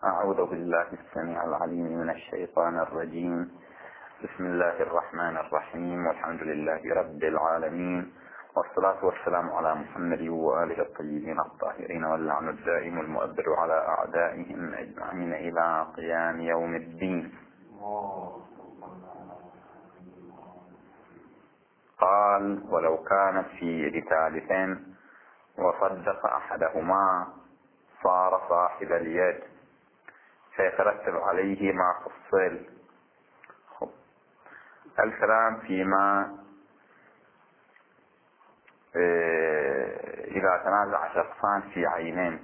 أعوذ بالله السميع العليم من الشيطان الرجيم. بسم الله الرحمن الرحيم، والحمد لله رب العالمين، والصلاة والسلام على محمد وآله الطيبين الطاهرين، واللعن الدائم المؤبد على أعدائهم أجمعين إلى قيام يوم الدين. قال: ولو كانت في يد ثالث وصدق أحدهما صار صاحب اليد، فيترتب عليه ما فصل. الكلام فيما إذا تنازع شخصان في عينين،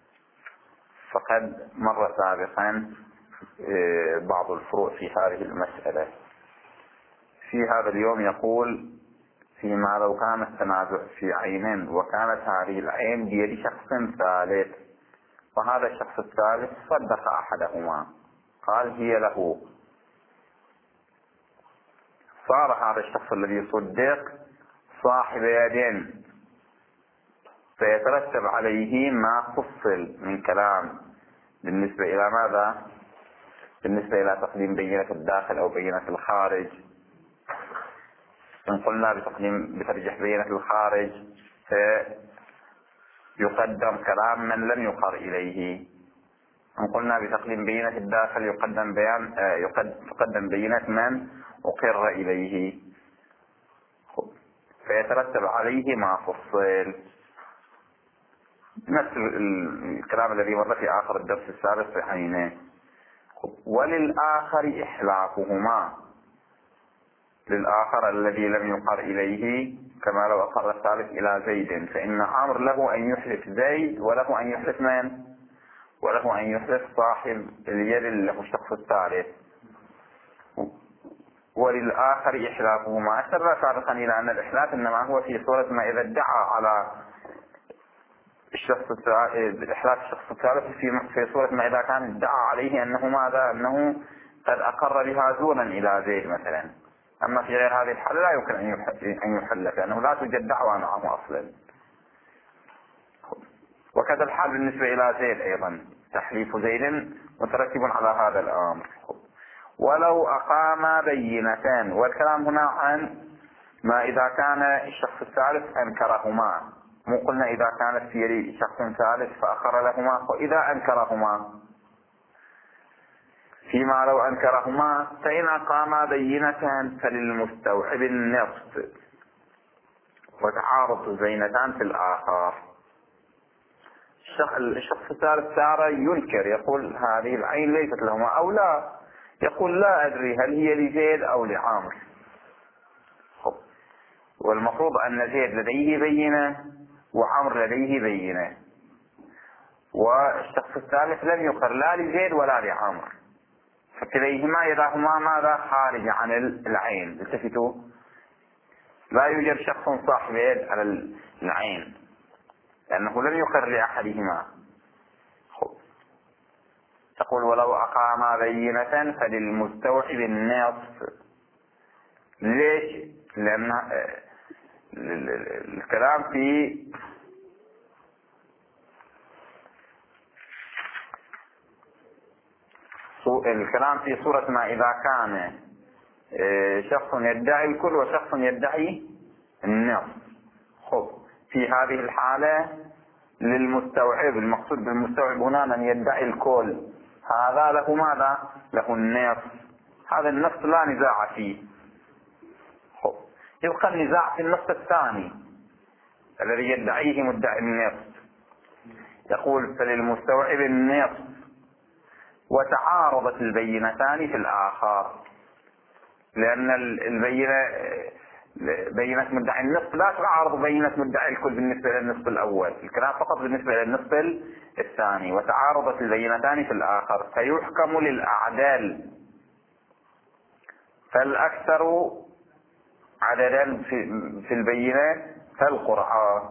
فقد مر سابقا بعض الفروع في هذه المسألة. في هذا اليوم يقول: فيما لو كان التنازع في عينين وكانت هذه العين بيد شخص ثالث، وهذا الشخص الثالث صدق أحدهما، قال هي له، صار هذا الشخص الذي صدق صاحب يدين، فيترتب عليه ما فصل من كلام بالنسبة إلى ماذا؟ بالنسبة إلى تقديم بينة الداخل أو بينة الخارج. إن قلنا بترجح بينة الخارج فيقدم كلام من لم يقر إليه. إن قلنا بتقديم بينة الداخل يقدم بينة من أقر إليه، فيترتب عليه ما فصل. نفس الكلام الذي مر في آخر الدرس السابق في عينه. وللآخر إحلافهما، للآخر الذي لم يقر إليه، كما لو أقر الثالث إلى زيد، فإن عمرو له أن يحلف زيد، وله أن يحلف من؟ وله أن يحلف صاحب اليد اللي له الشخص الثالث. وللآخر إحلافهما. أشرنا سابقا إلى أن الإحلاف إنما هو في صورة ما إذا ادعى على إحلاف الشخص الثالث في صورة ما إذا كان ادعى عليه أنه ماذا؟ أنه قد أقر بها زورا إلى زيد مثلا. أما في غير هذه الحالة لا يمكن أن يحلف، لأنه لا توجد دعوى معه أصلا. وكذا الحال بالنسبة إلى زيد أيضا، تحليف زيد مترتب على هذا الأمر. ولو أقام بينتان، والكلام هنا عن ما إذا كان الشخص الثالث أنكرهما، مو قلنا إذا كانت في يد شخص ثالث فأقر لهما، وإذا أنكرهما. فيما لو أنكرهما فإن أقاما بينتان فللمستوعب النصف، وتعارض البينتان في الآخر. الشخص الثالث صار ينكر، يقول هذه العين ليست لهما، أو لا، يقول لا أدري هل هي لزيد أو لعامر. والمفروض أن زيد لديه بينة وعمر لديه بينة، والشخص الثالث لم يقر لا لزيد ولا لعمر، فكليهما إذا هما ماذا؟ خارج عن العين. التفتوا، لا يوجد شخص صاحب يد على العين لأنه لم يقر لأحدهما. تقول: ولو أقاما بينة فللمستوعب النصف. ليش؟ لأن الكلام في صورة ما إذا كان شخص يدعي الكل وشخص يدعي النصف. في هذه الحالة للمستوعب، المقصود بالمستوعب هنا من يدعي الكل، هذا له ماذا؟ له النصف. هذا النصف لا نزاع فيه. يبقى النزاع في النصف الثاني الذي يدعيه مدعي النصف. يقول: فللمستوعب النصف، وتعارضت البينتان في الآخر، لأن بينة مدعي النصف لا تعارض بينة مدعي الكل بالنسبة للنصف الأول، الكلام فقط بالنسبة للنصف الثاني. وتعارضت البينتان في الآخر فيحكم للأعدال، فالأكثر عددا في البينة فالقرعة.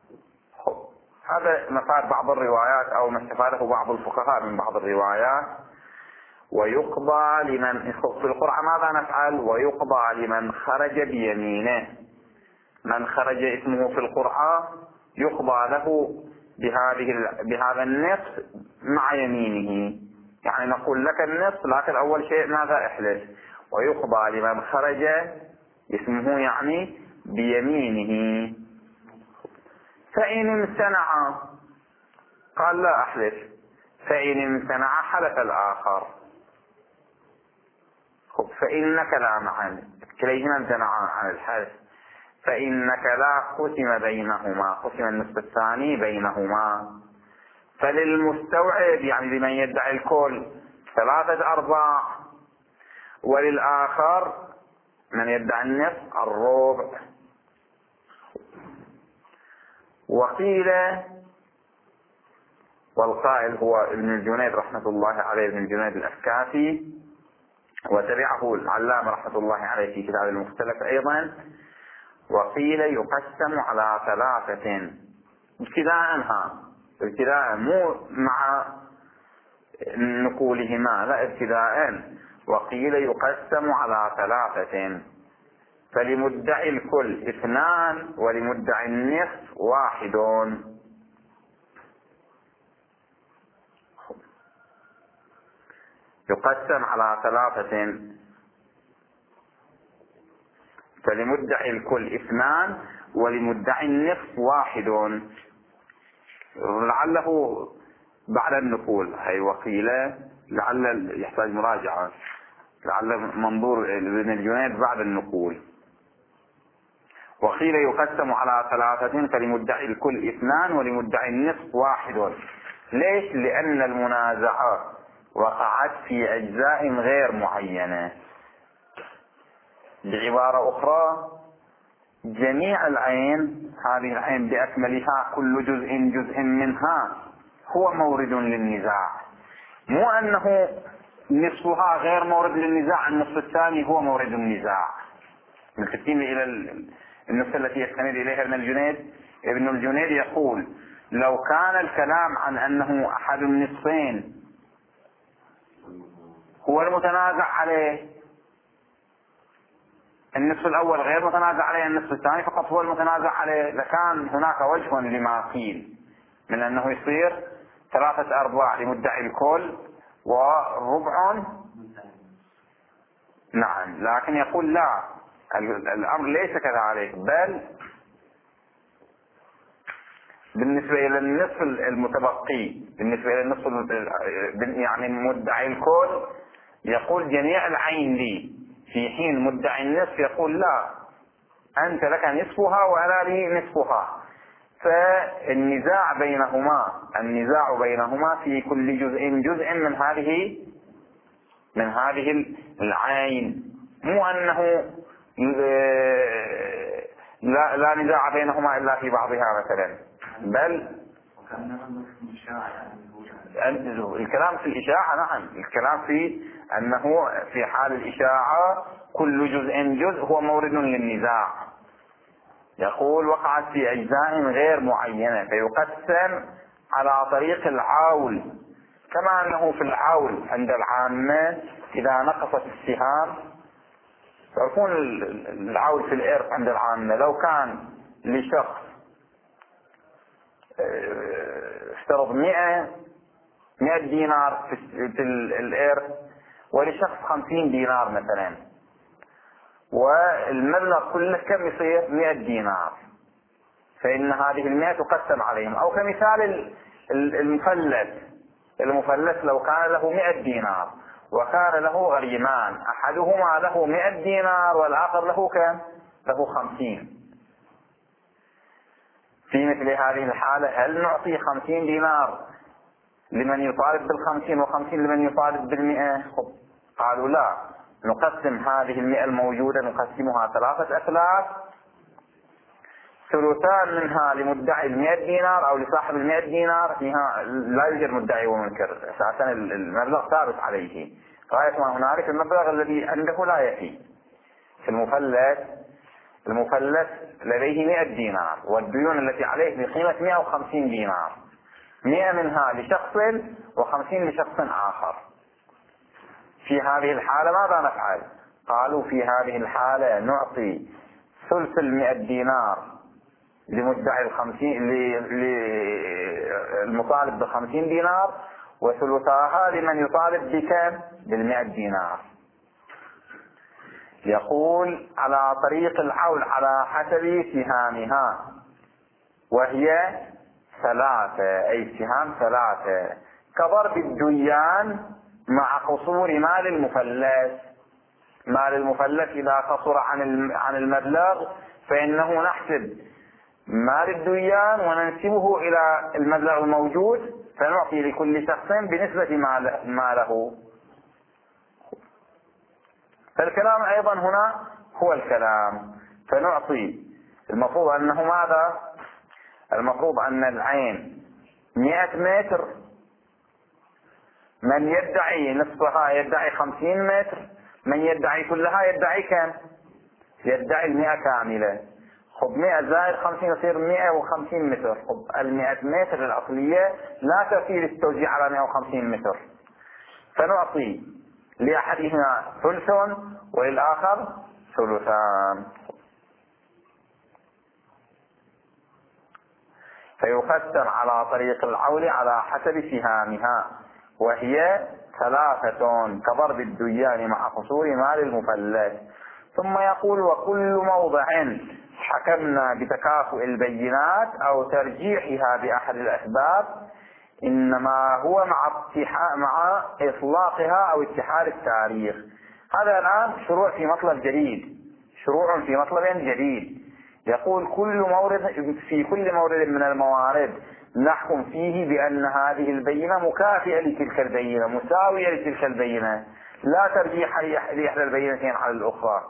هذا مفاد بعض الروايات أو ما استفاده بعض الفقهاء من بعض الروايات. ويقضى لمن في القرعة ماذا نفعل؟ ويقضى لمن خرج بيمينه. من خرج اسمه في القرعة يقضى له بهذا النصف مع يمينه. يعني نقول لك النصف، لكن أول شيء ماذا؟ احلف. ويقضى لمن خرج اسمه يعني بيمينه. فإن امتنع قال لا أحلف، فإن امتنع حلف الآخر. فإنك لا معا، كليهما امتنعا عن الحلف. فإنك لا قسم بينهما، قسم النصف الثاني بينهما. فللمستوعب يعني لمن يدعي الكل 3/4، وللآخر من يدعي النصف 1/4. وقيل، والقائل هو ابن الجنيد رحمة الله عليه، ابن الجنيد الأفكافي، وتبعه العلامة رحمة الله عليه في كتاب المختلف أيضا. وقيل يقسم على 3 ابتداء مو مع نقولهما، لا ابتداء. وقيل يقسم على 3، فلمدعي الكل 2 ولمدعي النصف 1. يقسم على 3، فلمدعي الكل 2 ولمدعي النصف 1. لعله بعد النقول، هي وقيل لعل يحتاج مراجعة، لعل منظور ابن الجنيد بعد النقول. وقيل يقسم على 3، فلمدعي الكل 2 ولمدعي النصف 1. ليش؟ لأن المنازعة وقعت في أجزاء غير معينة. بعبارة أخرى، جميع العين، هذه العين بأكملها، كل جزء منها هو مورد للنزاع. مو أنه نصفها غير مورد للنزاع، النصف الثاني هو مورد النزاع. ملتفتين إلى النصف التي يستند إليها ابن الجنيد. ابن الجنيد يقول لو كان الكلام عن أنه أحد النصفين هو المتنازع عليه، النصف الأول غير متنازع عليه، النصف الثاني فقط هو المتنازع عليه، لكان هناك وجه لما قيل من أنه يصير 3/4 لمدعي الكل وربع. نعم، لكن يقول لا، الأمر ليس كذلك، بل بالنسبة إلى النصف المتبقي، بالنسبة إلى النصف يعني مدعي الكل يقول جميع العين لي، في حين مدعي النصف يقول لا، أنت لك نصفها وأنا لي نصفها. فالنزاع بينهما في كل جزء من هذه العين. مو أنه لا نزاع بينهما إلا في بعضها مثلا، بل الكلام في الإشاعة. نعم، الكلام في أنه في حال الإشاعة كل جزء هو مورد للنزاع. يقول وقعت في أجزاء غير معينة، فيقسم على طريق العول، كما أنه في العول عند العامة إذا نقصت السهام، تعرفون العول في الإرث عند العامة، لو كان لشخص افترض 100 دينار في الإرث، ولشخص 50 دينار مثلا، والمبلغ كله كم يصير؟ 100 دينار، فإن هذه 100 تقسم عليهم. أو كمثال المفلس لو كان له 100 دينار وكان له غريمان، أحدهما له 100 دينار والآخر له كم؟ له 50. في مثل هذه الحالة هل نعطي 50 دينار لمن يطالب بال50 و50 لمن يطالب بال100؟ قالوا لا، نقسم هذه 100 الموجودة، نقسمها 3 أثلاث، 3 منها لمدعي 100 دينار أو لصاحب 100 دينار، فيها لا يوجد مدعي ومنكر، أساسا المبلغ ثابت عليه، غاية ما هنالك المبلغ الذي عنده لا يفي. في المفلس لديه 100 دينار، والديون التي عليه بقيمة 150 دينار، 100 منها لشخص و50 لشخص آخر. في هذه الحالة ماذا نفعل؟ قالوا في هذه الحالة نعطي ثلث 100 دينار لمدعي 50، للمطالب ب50 دينار، وثلثاها لمن يطالب بكم؟ ب100 دينار. يقول على طريق العول على حسب سهامها، وهي 3، أي سهام 3، كضرب الديان مع قصور مال المفلس. مال المفلس إذا قصر عن المبلغ فإنه نحسب مال الديان وننسبه إلى المبلغ الموجود، فنعطي لكل شخص بنسبة ما له. فالكلام أيضا هنا هو الكلام، فنعطي المفروض أنه ماذا؟ المفروض أن العين 100 متر، من يدعي نصفها يدعي 50 متر، من يدعي كلها يدعي كم؟ يدعي 100 كاملة. خب 100 زائد 50 يصير 150 متر. خب 100 متر الأصلية لا تفي للتوزيع على 150 متر، فنعطي لأحدهما ثلث وللآخر ثلثان. فيقسم على طريق العول على حسب سهامها، وهي 3 كضرب الديان مع قصور مال المفلس. ثم يقول وكل موضع حكمنا بتكافؤ البينات أو ترجيحها بأحد الأسباب إنما هو مع إطلاقها أو اتحاد التاريخ. هذا الآن شروع في مطلب جديد، شروع في مطلب جديد. يقول في كل مورد من الموارد نحكم فيه بأن هذه البينة مكافئة لتلك البينة، مساوية لتلك البينة، لا ترجيح لإحدى البينتين على الأخرى.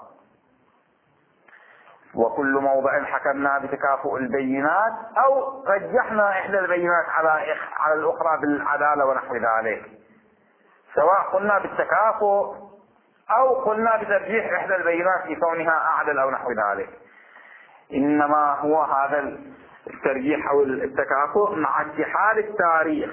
وكل موضع حكمنا بتكافؤ البينات أو رجحنا إحدى البينات على الأخرى بالعدالة ونحو ذلك، سواء قلنا بالتكافؤ أو قلنا بترجيح إحدى البينات في كونها أعدل أو نحو ذلك. إنما هو هذا الترجيح أو التكافؤ مع اتحاد التاريخ.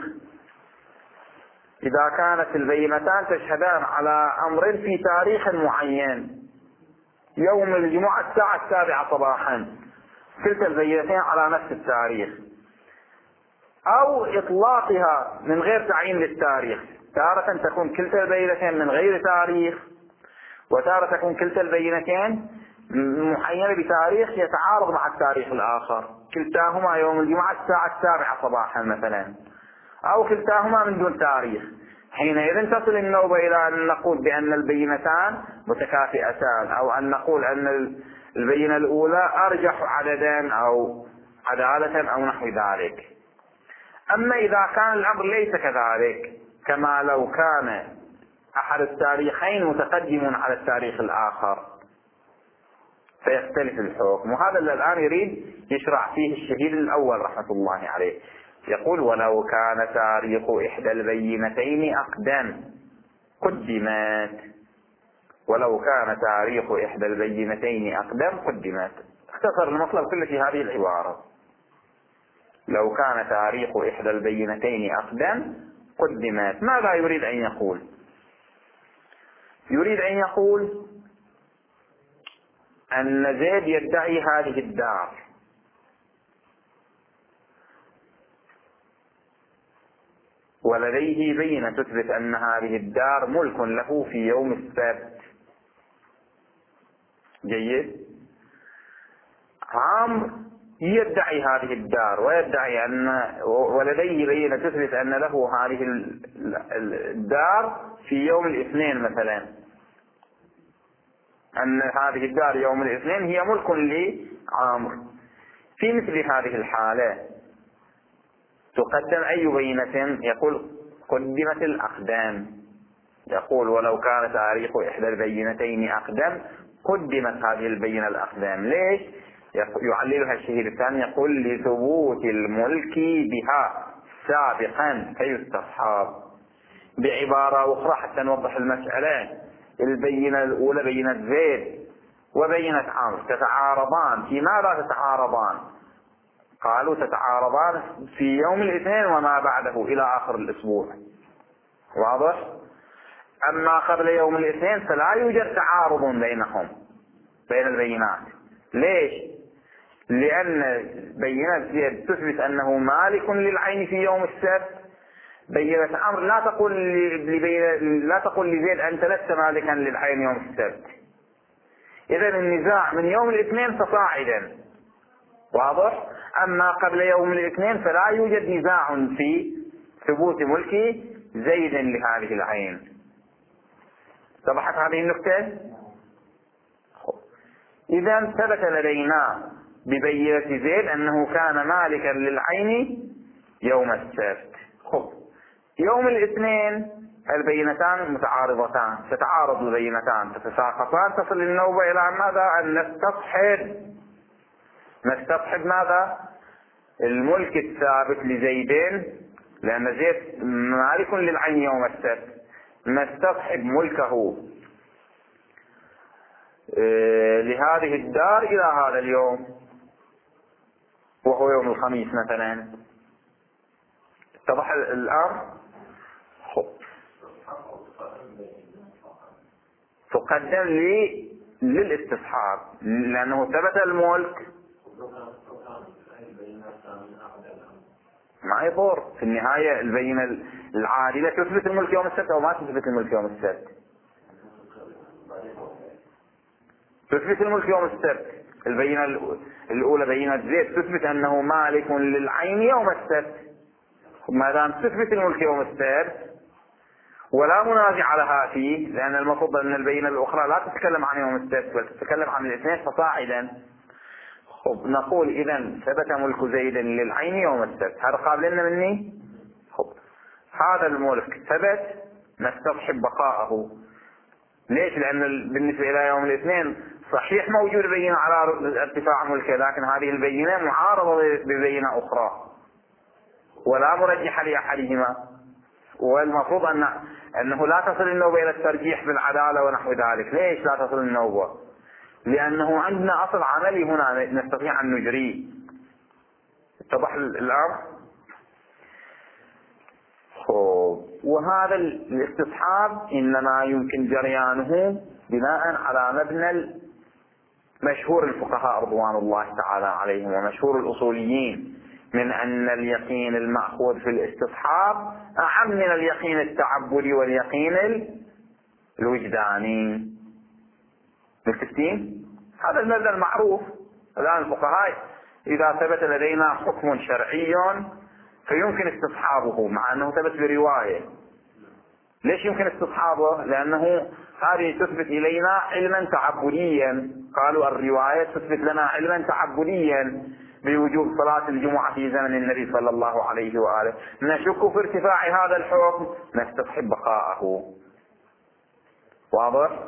إذا كانت البينتان تشهدان على أمر في تاريخ معين، يوم الجمعة الساعة 7 صباحا، كلتا البينتين على نفس التاريخ، أو إطلاقها من غير تعيين للتاريخ. تارة تكون كلتا البينتين من غير تاريخ، وتارة تكون كلتا البينتين محينة بتاريخ يتعارض مع التاريخ الآخر، كلتاهما يوم الجمعة الساعة 7 صباحا مثلا، أو كلتاهما من دون تاريخ. حينئذ تصل النوبة إلى أن نقول بأن البينتان متكافئتان، أو أن نقول أن البينة الأولى أرجح عددا أو عدالة أو نحو ذلك. أما إذا كان الأمر ليس كذلك، كما لو كان أحد التاريخين متقدم على التاريخ الآخر، فيختلف الحكم. وهذا اللي الآن يريد يشرع فيه الشهيد الأول رحمة الله عليه. يقول ولو كان تاريخ إحدى البينتين أقدم قدمت. ولو كان تاريخ إحدى البينتين أقدم قدمت. اختصر المطلب كله في هذه العبارة. لو كان تاريخ إحدى البينتين أقدم قدمت. ماذا يريد أن يقول؟ يريد أن يقول أن زيد يدعي هذه الدار، ولديه بينة تثبت أن هذه الدار ملك له في يوم السبت. جيد. عمرو يدعي هذه الدار ويدعي أن ولديه بينة تثبت أن له هذه الدار في يوم الاثنين مثلا، أن هذه الدار يوم الاثنين هي ملك لعمرو. في مثل هذه الحالة تقدم أي بينة؟ يقول قدمت الأقدام. يقول ولو كان تاريخ إحدى البينتين أقدم قدمت هذه البينة الأقدام. ليش؟ يعللها الشهيد الثاني، يقول لثبوت الملك بها سابقا فيستصحاب. بعبارة أخرى حتى نوضح المسألة، البينة الأولى بينة زيد وبينة عمرو تتعارضان. في ماذا تتعارضان؟ قالوا تتعارضان في يوم الاثنين وما بعده إلى آخر الأسبوع. واضح؟ أما قبل يوم الاثنين فلا يوجد تعارض بينهم بين البينات. ليش؟ لأن بينة زيد تثبت أنه مالك للعين في يوم السبت، بينة أمر لا تقول لزيد أنت لست مالكا للعين يوم السبت. إذا النزاع من يوم الاثنين فصاعدا، واضح؟ أما قبل يوم الاثنين فلا يوجد نزاع في ثبوت ملك زيد لهذه العين. اتضحت هذه النقطة؟ إذا ثبت لدينا ببينة زيد أنه كان مالكا للعين يوم السبت. يوم الاثنين البينتان متعارضتان، تتعارض البينتان، تتساقطان، تصل النوبة إلى ماذا؟ أن نستصحب ماذا؟ الملك الثابت لزيدين، لأن زيد مالك للعين يوم السبت، نستصحب ملكه لهذه الدار إلى هذا اليوم وهو يوم الخميس مثلا. اتضح الأمر؟ تقدم للاستصحاب لأنه ثبت الملك. ما يضر في النهاية البينة العادلة تثبت الملك يوم السبت أو ما تثبت الملك يوم السبت؟ تثبت الملك يوم السبت. البينة الأولى بينة زيد تثبت أنه مالك للعين يوم السبت، ما دام تثبت الملك يوم السبت ولا منازع لها فيه، لأن المفروض أن البينة الأخرى لا تتكلم عن يوم السبت بل تتكلم عن الاثنين فصاعدا. نقول إذا ثبت ملك زيد للعين يوم السبت، هذا قابل لنا مني. هذا الملك ثبت، نستصحب بقاءه. ليش؟ لأن بالنسبة إلى يوم الاثنين صحيح موجود بينة على ارتفاع ملكه، لكن هذه البينة معارضة ببينة أخرى ولا مرجح لأحدهما، والمفروض أنه لا تصل النوبة إلى الترجيح بالعدالة ونحو ذلك. ليش لا تصل النوبة؟ لأنه عندنا أصل عملي هنا نستطيع أن نجريه. اتضح الأمر؟ وهذا الاستصحاب إنما يمكن جريانه بناء على مبنى مشهور الفقهاء رضوان الله تعالى عليهم ومشهور الأصوليين من أن اليقين المأخوذ في الاستصحاب أعم من اليقين التعبدي واليقين الوجداني. متفقين؟ هذا المبنى المعروف. الآن الفقهاء إذا ثبت لدينا حكم شرعي فيمكن استصحابه مع أنه ثبت برواية. ليش يمكن استصحابه؟ لأنه هذه تثبت إلينا علما تعبديا. قالوا الرواية تثبت لنا علما تعبديا بوجوب صلاة الجمعة في زمن النبي صلى الله عليه وآله. نشك في ارتفاع هذا الحكم نستصحب بقاءه. واضح؟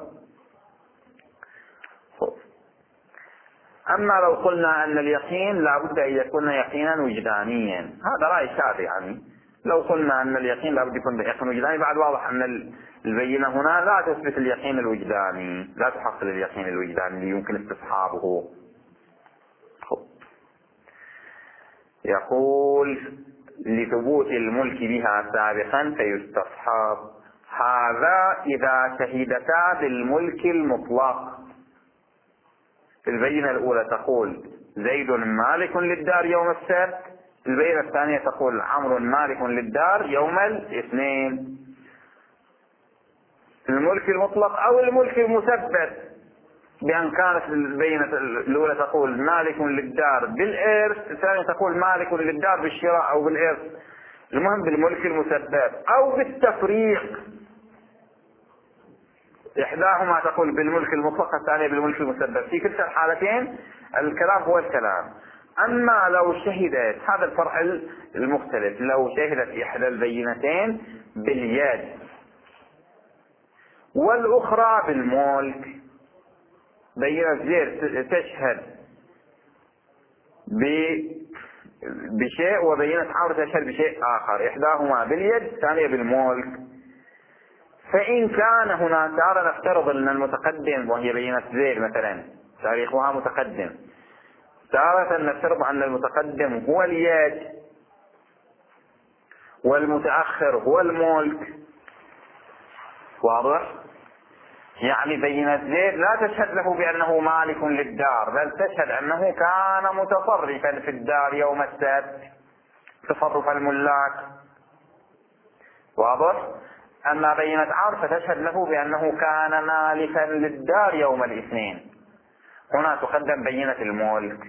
أما لو قلنا أن اليقين لا بد أن يكون يقينا وجدانيا، هذا رأي شاذ. يعني لو قلنا أن اليقين لا بد يكون يقين وجداني، بعد واضح أن البينة هنا لا تثبت اليقين الوجداني، لا تحصل اليقين الوجداني اللي يمكن استصحابه. يقول لثبوت الملك بها سابقا فيستصحاب. هذا إذا شهدتا بالملك المطلق. البينة الأولى تقول زيد مالك للدار يوم السبت، البينة الثانية تقول عمرو مالك للدار يوم الاثنين. الملك المطلق أو الملك المثبت، بأن كانت البينة الأولى تقول مالك للدار بالإرث، الثانية تقول مالك للدار بالشراء أو بالإرث، المهم بالملك المثبت أو بالتفريق. إحداهما تقول بالملك المطلق، الثانية بالملك المثبت. في كلتا الحالتين الكلام هو الكلام. أما لو شهدت، هذا الفرع المختلف، لو شهدت إحدى البينتين باليد والأخرى بالملك، بينة زيد تشهد بشيء وبينة عمرو تشهد بشيء آخر، إحداهما باليد الثانية بالملك. فإن كان هنا تارة نفترض أن المتقدم وهي بينة زيد مثلا تاريخها متقدم، تارة نفترض أن المتقدم هو اليد والمتأخر هو الملك. واضح؟ يعني بينة زيد لا تشهد له بأنه مالك للدار، بل تشهد أنه كان متصرفا في الدار يوم السبت تصرف الملاك. واضح؟ أما بينة عام فتشهد له بأنه كان مالكا للدار يوم الاثنين، هنا تقدم بينة الملك.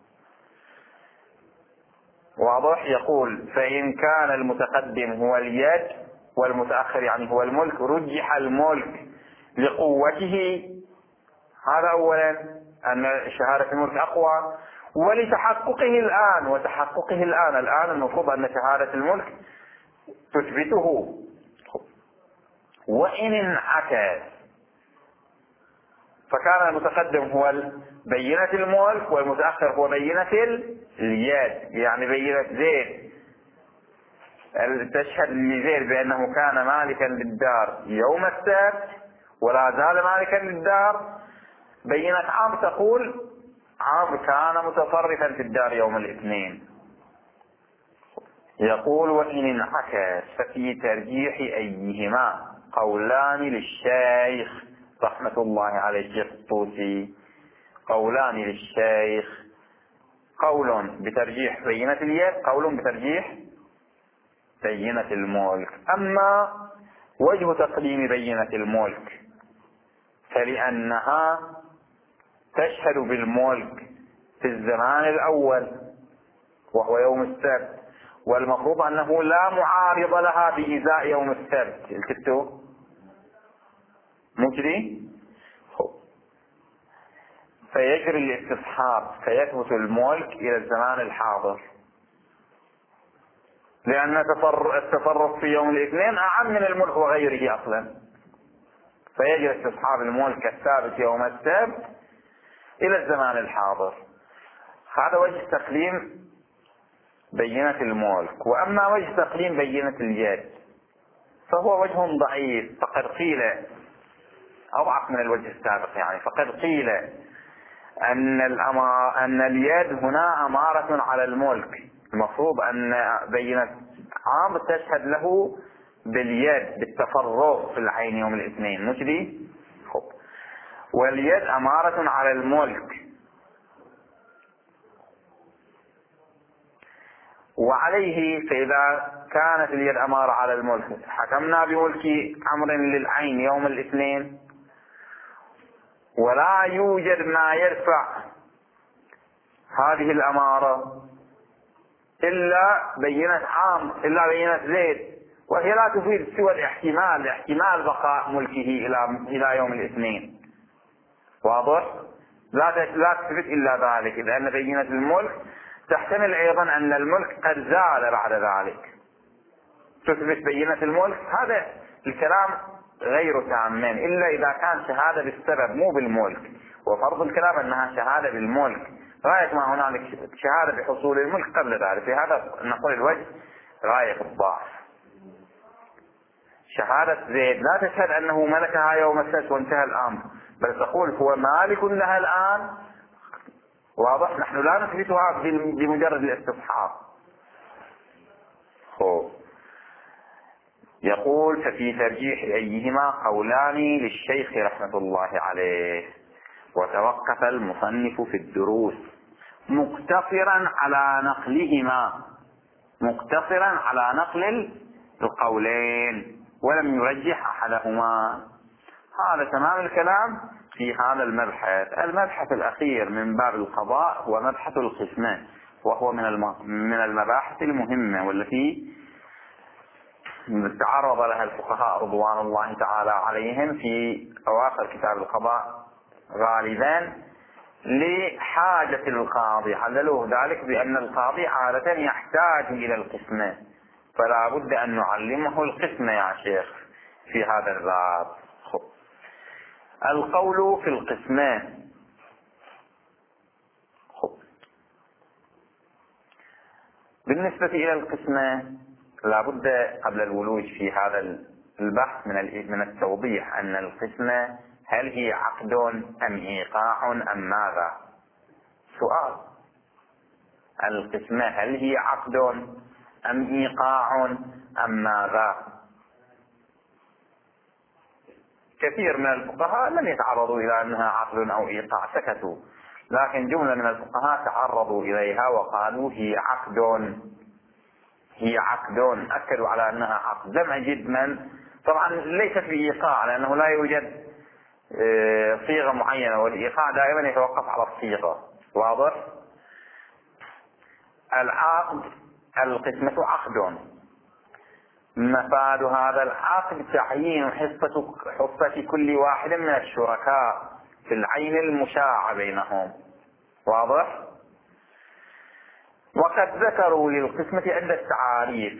واضح؟ يقول فإن كان المتقدم هو اليد والمتأخر يعني هو الملك، رجح الملك لقوته، هذا أولا أن شهادة الملك أقوى، ولتحققه الآن، وتحققه الآن المفروض أن شهادة الملك تثبته. وإن انعكس فكان المتقدم هو بينة الملك والمتأخر هو بينة اليد، يعني بينة زيد تشهد لزيد بأنه كان مالكا للدار يوم السبت ولا زال مالكا للدار. بينة عام تقول عام كان متصرفا في الدار يوم الاثنين. يقول وإن انعكس ففي ترجيح أيهما قولان للشيخ رحمة الله عليه الشيخ الطوسي، قولان للشيخ، قول بترجيح بينة اليد، قول بترجيح بينة الملك. أما وجه تقديم بينة الملك فلأنها تشهد بالملك في الزمان الأول وهو يوم السبت، والمفروض أنه لا معارض لها بإزاء يوم السبت. الكتو مجري فيجري الاستصحاب فيثبت الملك إلى الزمان الحاضر، لأن التصرف في يوم الاثنين أعم من الملك وغيره أصلا، فيجري استصحاب الملك الثابت يوم السبت إلى الزمان الحاضر. هذا وجه تقديم بينة الملك. وأما وجه تقديم بينة اليد فهو وجه ضعيف، فقد قيل أضعف من الوجه السابق، يعني فقد قيل أن اليد هنا أمارة على الملك، المفروض أن بينة عام تشهد له باليد بالتفرغ في العين يوم الاثنين، مش دي؟ واليد أمارة على الملك، وعليه فإذا كانت اليد أمارة على الملك حكمنا بملك أمر للعين يوم الاثنين، ولا يوجد ما يرفع هذه الأمارة إلا بينة عام، إلا بينة زيد، وهي لا تفيد سوى احتمال بقاء ملكه إلى يوم الاثنين. واضح؟ لا تثبت إلا ذلك، لأن بينة الملك تحتمل أيضا أن الملك قد زال بعد ذلك. تثبت بينة الملك، هذا الكلام غير تامين إلا إذا كان شهادة بالسبب مو بالملك، وفرض الكلام أنها شهادة بالملك، غاية ما هنالك شهادة بحصول الملك قبل ذلك، في هذا نقول الوجه غاية الضعف. شهادة زيد لا تشهد أنه ملكها يوم السبت وانتهى الأمر، بل تقول هو مالك لها الآن. واضح؟ نحن لا نثبتها بمجرد الاستصحاب. يقول ففي ترجيح أيهما قولان للشيخ رحمة الله عليه. وتوقف المصنف في الدروس مقتصرا على نقل القولين ولم يرجح أحدهما. هذا تمام الكلام في هذا المبحث الأخير من باب القضاء هو مبحث القسمة، وهو من المباحث المهمة والتي تعرض لها الفقهاء رضوان الله تعالى عليهم في أواخر كتاب القضاء غالبا لحاجة القاضي. عللوه ذلك بأن القاضي عادة يحتاج إلى القسمة، فلا بد أن نعلمه القسمة يا شيخ في هذا الباب. القول في القسمة. بالنسبة إلى القسمة لا بد قبل الولوج في هذا البحث من التوضيح أن القسمة هل هي عقد أم إيقاع أم ماذا؟ سؤال. القسمة هل هي عقد أم إيقاع أم ماذا؟ كثير من الفقهاء لم يتعرضوا إلى أنها عقد أو إيقاع، سكتوا، لكن جملة من الفقهاء تعرضوا إليها وقالوا هي عقد. هي عقد، أكدوا على أنها عقد. لم أجد من، طبعا ليست بإيقاع لأنه لا يوجد صيغة معينة، والإيقاع دائما يتوقف على الصيغة. واضح؟ العقد القسمة عقد، مفاد هذا العقد تعيين حصة كل واحد من الشركاء في العين المشاعة بينهم. واضح؟ وقد ذكروا للقسمة عدة تعاريف،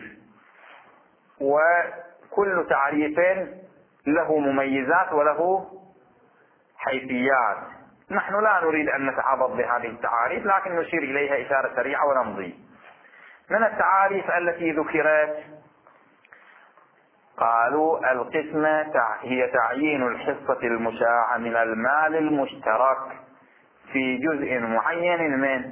وكل تعريف له مميزات وله حيثيات. نحن لا نريد أن نتعرض لهذه التعاريف، لكن نشير إليها إشارة سريعة ونمضي. من التعاريف التي ذكرت قالوا القسمة هي تعيين الحصة المشاعة من المال المشترك في جزء معين منه.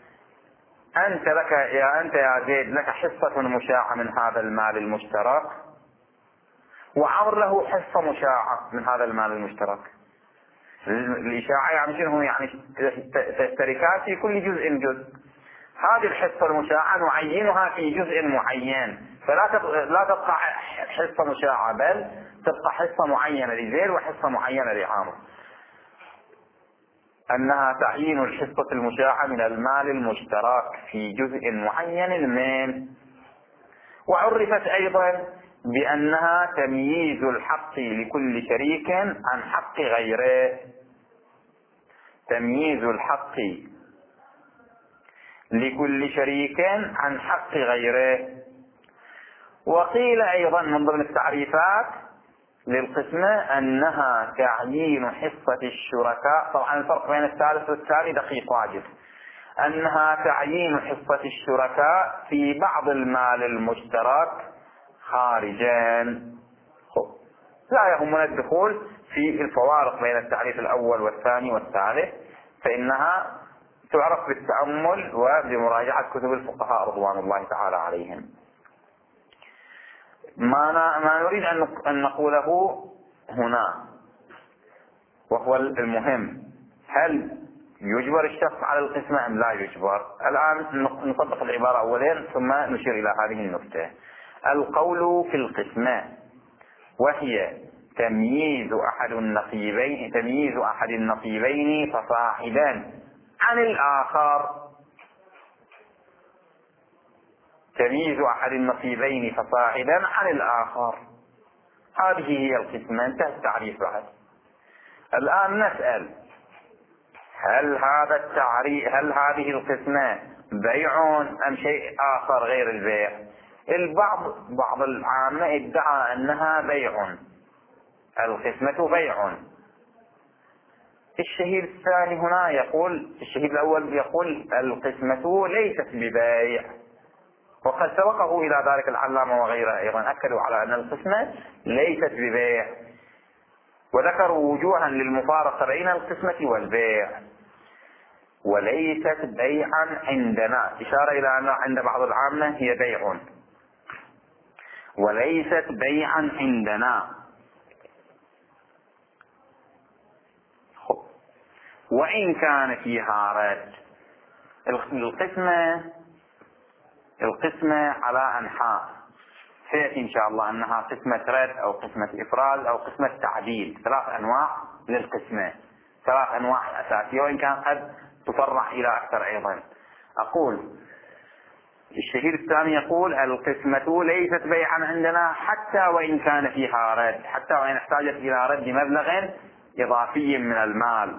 أنت يا زيد لك حصة مشاعة من هذا المال المشترك، وعمر له حصة مشاعة من هذا المال المشترك. الإشاعة يعني شنو؟ يعني تشتركات في كل جزء. هذه الحصة المشاعة نعينها في جزء معين، لا تبقى حصة مشاعة، بل تبقى حصة معينة لزيد وحصة معينة لعامر. أنها تعيين الحصة المشاعة من المال المشترك في جزء معين منه. وعرفت أيضا بأنها تمييز الحق لكل شريك عن حق غيره. تمييز الحق لكل شريك عن حق غيره. وقيل أيضا من ضمن التعريفات للقسمة أنها تعيين حصة الشركاء. طبعا الفرق بين الثالث والثاني دقيق واجب. أنها تعيين حصة الشركاء في بعض المال المشترك خارجا. لا يهمنا الدخول في الفوارق بين التعريف الأول والثاني والثالث، فإنها تعرف بالتأمل وبمراجعة كتب الفقهاء رضوان الله تعالى عليهم. ما نريد أن نقوله هنا وهو المهم، هل يجبر الشخص على القسمة أم لا يجبر؟ الآن نطبق العبارة أولين ثم نشير إلى هذه النقطة. القول في القسمة وهي تمييز أحد النقيبين فصاعدا عن الآخر. تمييز أحد النقيبين فصاعدا عن الآخر، هذه هي القسمة. انتهى التعريف بعد. الآن نسأل هل هذه القسمة بيع أم شيء آخر غير البيع؟ بعض العامة ادعى أنها بيع، القسمة بيع. الشهيد الثاني هنا يقول، الشهيد الأول يقول القسمة ليست ببيع، وقد سبقه إلى ذلك العلامة وغيره أيضا أكدوا على أن القسمة ليست ببيع، وذكروا وجوها للمفارقة بين القسمة والبيع. وليست بيعا عندنا، إشارة إلى أن عند بعض العامة هي بيع، وليست بيعا عندنا. وإن كان فيها رد. القسمة على أنحاء، سيأتي إن شاء الله أنها قسمة رد أو قسمة إفراد أو قسمة تعديل. 3 أنواع للقسمة، 3 أنواع أساسية، وإن كان قد تفرع إلى أكثر أيضا. أقول الشهيد الثاني يقول القسمة ليست بيعا عندنا حتى وإن كان فيها رد، حتى وإن احتاجت إلى رد مبلغ إضافي من المال.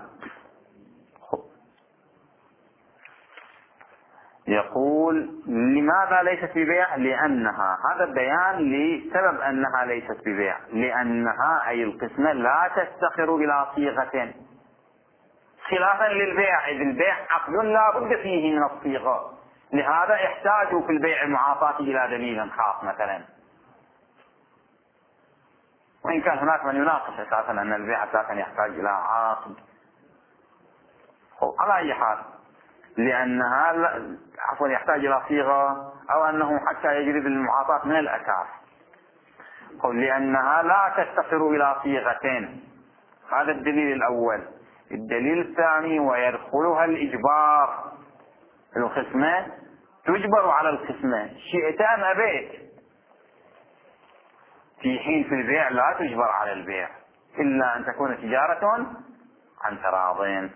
يقول لماذا ليست ببيع؟ لأنها، هذا البيان لسبب أنها ليست ببيع، لأنها أي القسمة لا تفتقر إلى صيغة، خلافا للبيع، إذ البيع عقد لا بد فيه من الصيغة، لهذا يحتاج في البيع المعاطاة إلى دليل خاص مثلا. وإن كان هناك من يناقش أساسا أن البيع أساسا يحتاج إلى عقد. على أي حال، لأنها يحتاج إلى صيغة، أو أنه حتى يجري المعاطاة من الأساس. لأنها لا تفتقر إلى صيغة، هذا الدليل الأول. الدليل الثاني ويدخلها الإجبار. القسمة تجبر على القسمة شئت أم أبيت، في حين في البيع لا تجبر على البيع إلا أن تكون تجارة عن تراض.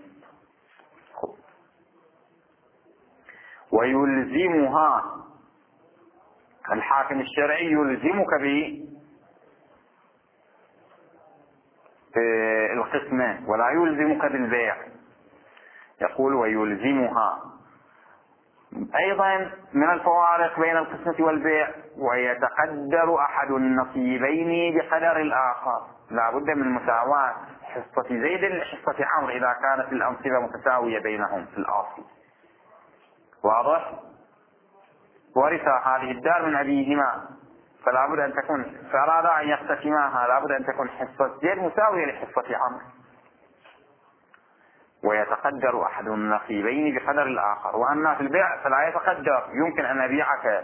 ويلزمها الحاكم الشرعي يلزمك بالقسمة ولا يلزمك بالبيع. يقول ويلزمها. أيضا من الفوارق بين القسمة والبيع ويتقدر أحد النصيبين بقدر الآخر. لا بد من مساواة حصة زيد لحصة عمرو إذا كانت الأنصبة متساوية بينهم في الأصل. واضح؟ ورث هذه الدار من أبيهما فلا بد أن تكون فأرادا أن يقتسماها لا بد أن تكون حصة زيد مساوية لحصة عمرو. ويتقدر أحد النصيبين بقدر الآخر. وأما في البيع فلا يتقدر. يمكن أن أبيعك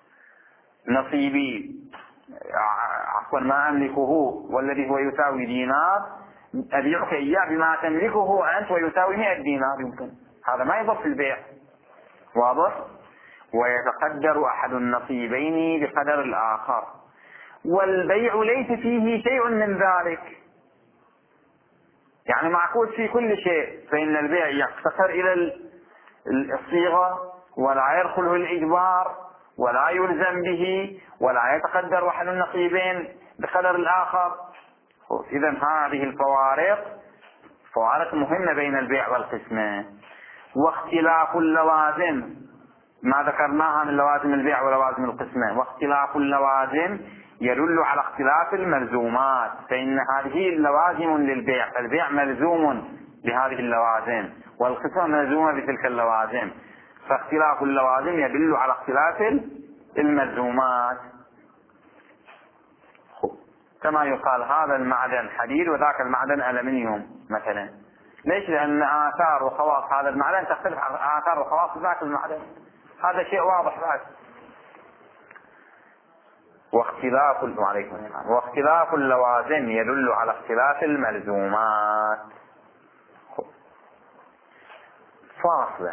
نصيبي عفوا ما أملكه والذي هو يساوي دينار، أبيعك إياه بما تملكه أنت ويساوي 100 دينار. يمكن هذا ما يضر في البيع. واضح؟ ويتقدر أحد النصيبين بقدر الآخر. والبيع ليس فيه شيء من ذلك، يعني معقود في كل شيء، فإن البيع يقتصر إلى الصيغة ولا يدخله الإجبار ولا يلزم به ولا يتقدر أحد النصيبين بقدر الآخر. إذن هذه فوارق مهمة بين البيع والقسمة. واختلاف اللوازم ما ذكرناها من لوازم البيع ولوازم القسمة. واختلاف اللوازم يدل على اختلاف الملزومات، فإن هذه اللوازم للبيع، البيع ملزوم بهذه اللوازم والقسمة ملزومة بتلك اللوازم، فاختلاف اللوازم يدل على اختلاف الملزومات. كما يقال هذا المعدن حديد وذاك المعدن ألمنيوم مثلا. ليش؟ لأن آثار وخواص هذا المعدن تختلف عن آثار وخواص ذاك المعدن. هذا شيء واضح بعد. واختلاف اللوازم يدل على اختلاف الملزومات. فاصلة.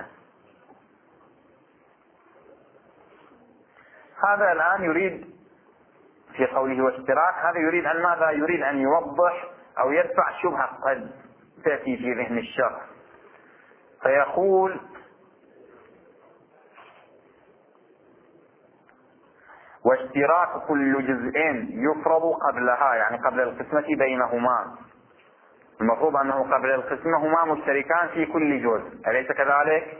هذا الآن يريد في قوله واشتراك، هذا يريد أن ماذا؟ يريد أن يوضح أو يدفع شبهة قد تأتي في ذهن الشخص، فيقول واشتراك كل جزء يفرض قبلها، يعني قبل القسمة بينهما. المفروض أنه قبل القسمة هما مشتركان في كل جزء، أليس كذلك؟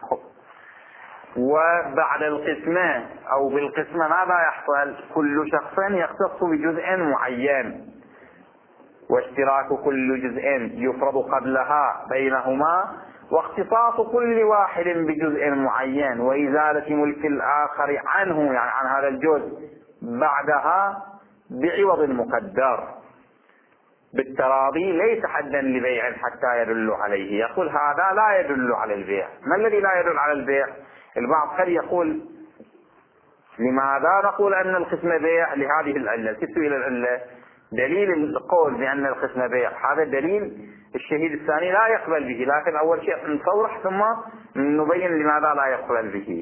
وبعد القسمة أو بالقسمة ماذا يحصل؟ كل شخص يختص بجزء معين. واشتراك كل جزء يفرض قبلها بينهما واختصاص كل واحد بجزء معين وإزالة ملك الآخر عنه، يعني عن هذا الجزء بعدها بعوض مقدر بالتراضي ليس حدا لبيع حتى يدل عليه. يقول هذا لا يدل على البيع. ما الذي لا يدل على البيع؟ البعض قد يقول لماذا نقول أن القسم بيع لهذه العلة؟ تسوي العلة دليل القول بأن القسم بيع، هذا الدليل الشهيد الثاني لا يقبل به، لكن أول شيء نصرح ثم نبين لماذا لا يقبل به.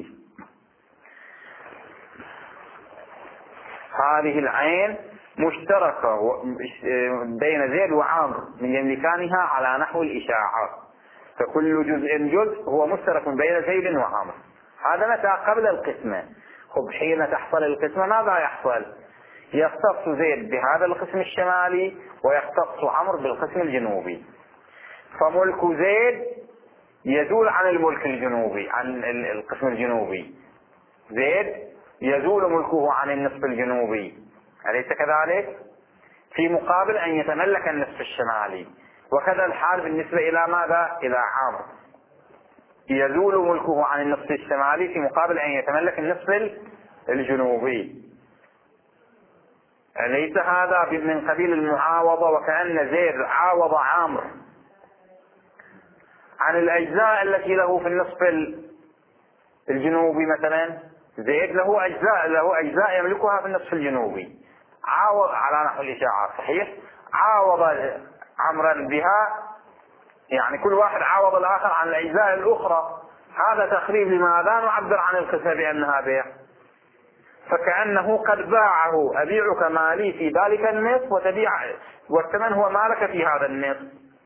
هذه العين مشتركة بين زيد وعمرو من يملكانها على نحو الإشاعة، فكل جزء هو مشترك بين زيد وعمرو. هذا متى؟ قبل القسمة. حين تحصل القسمة ماذا يحصل؟ يختص زيد بهذا القسم الشمالي ويختص عمرو بالقسم الجنوبي، فملك زيد يزول عن الملك الجنوبي، عن القسم الجنوبي. زيد يزول ملكه عن النصف الجنوبي، أليس كذلك؟ في مقابل أن يتملك النصف الشمالي. وكذا الحال بالنسبة إلى ماذا؟ إلى عمرو، يزول ملكه عن النصف الشمالي في مقابل أن يتملك النصف الجنوبي. أليس هذا من قبيل المعاوضة؟ وكأن زيد عاوض عمرو عن الأجزاء التي له في النصف الجنوبي. مثلا زيد له أجزاء يملكها في النصف الجنوبي، عاوض على نحو الإشاعة صحيح، عاوض عمرا بها، يعني كل واحد عاوض الآخر عن الأجزاء الأخرى. هذا تخريب. لماذا نعبر عن القسمة بأنها بيع؟ فكأنه قد باعه، أبيعك مالي في ذلك النصف وتبيع والثمن هو مالك في هذا النصف.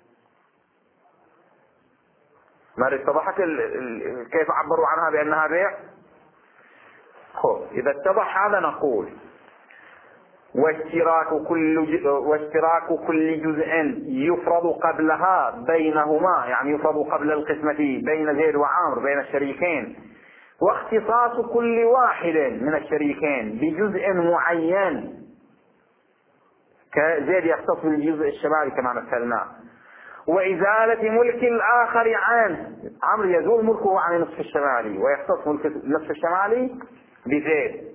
ما اتضحت كيف عبروا عنها بأنها بيع؟ خب، إذا اتضح هذا نقول واشتراك كل جزء يفرض قبلها بينهما، يعني يفرض قبل القسمة بين زيد وعمر بين الشريكين، واختصاص كل واحد من الشريكين بجزء معين، كزيد يختص بالجزء الشمالي كما مثلنا، وإزالة ملك الآخر عنه، عمرو يزول ملكه عن النصف الشمالي ويختص ملك النصف الشمالي بزيد،